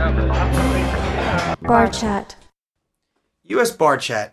Bar chat. U.S. Bar Chat.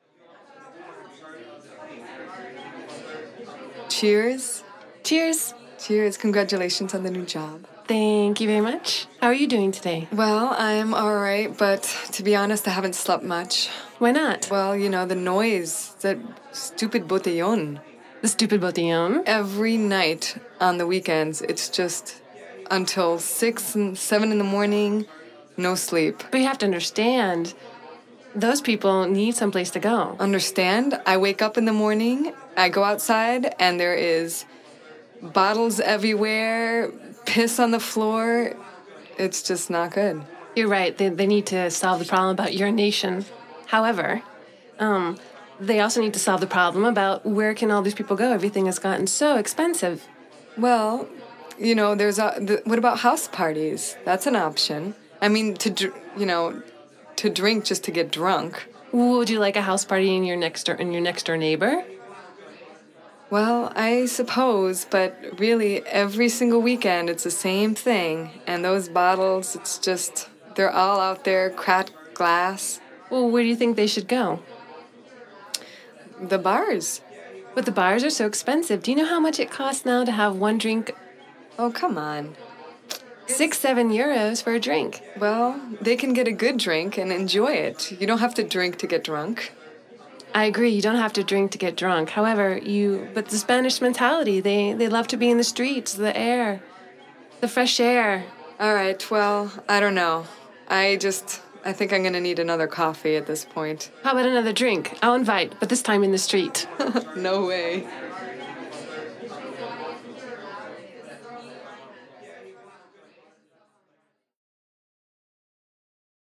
Cheers. Cheers. Cheers. Congratulations on the new job. Thank you very much. How are you doing today? Well, I'm all right, but to be honest, I haven't slept much. Why not? Well, the noise, that stupid botellón. The stupid botellón. Every night on the weekends, it's just until 6 and 7 in the morning, no sleep. But you have to understand, those people need someplace to go. Understand? I wake up in the morning, I go outside, and there is bottles everywhere, piss on the floor. It's just not good. You're right. They need to solve the problem about urination. However, they also need to solve the problem about where can all these people go. Everything has gotten so expensive. Well, what about house parties? That's an option. I mean, to drink just to get drunk. Would you like a house party in your next door neighbor? Well, I suppose, but really, every single weekend, it's the same thing. And those bottles, they're all out there, cracked glass. Well, where do you think they should go? The bars. But the bars are so expensive. Do you know how much it costs now to have one drink? Oh, come on. 6-7 euros for a drink. Well, they can get a good drink and enjoy it. You don't have to drink to get drunk. I agree, you don't have to drink to get drunk. However, but the Spanish mentality, they love to be in the streets, the air, the fresh air. All right, well, I don't know. I think I'm going to need another coffee at this point. How about another drink? I'll invite, but this time in the street. No way.